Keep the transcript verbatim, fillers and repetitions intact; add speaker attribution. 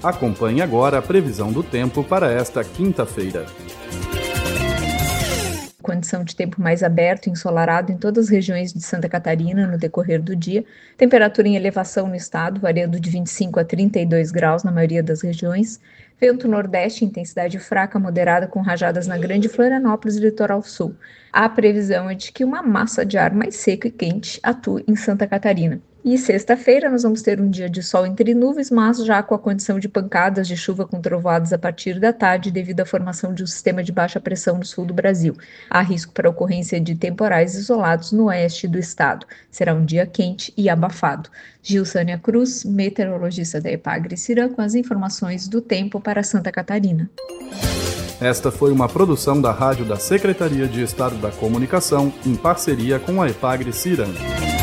Speaker 1: Acompanhe agora a previsão do tempo para esta quinta-feira.
Speaker 2: Condição de tempo mais aberto e ensolarado em todas as regiões de Santa Catarina no decorrer do dia. Temperatura em elevação no estado, variando de vinte e cinco a trinta e dois graus na maioria das regiões. Vento nordeste, intensidade fraca moderada com rajadas na Grande Florianópolis e litoral sul. A previsão é de que uma massa de ar mais seco e quente atue em Santa Catarina. E sexta-feira nós vamos ter um dia de sol entre nuvens, mas já com a condição de pancadas de chuva com trovoadas a partir da tarde devido à formação de um sistema de baixa pressão no sul do Brasil. Há risco para ocorrência de temporais isolados no oeste do estado. Será um dia quente e abafado. Gilsânia Cruz, meteorologista da Epagre-Cirã, com as informações do tempo para Santa Catarina.
Speaker 1: Esta foi uma produção da Rádio da Secretaria de Estado da Comunicação, em parceria com a Epagre-Cirã.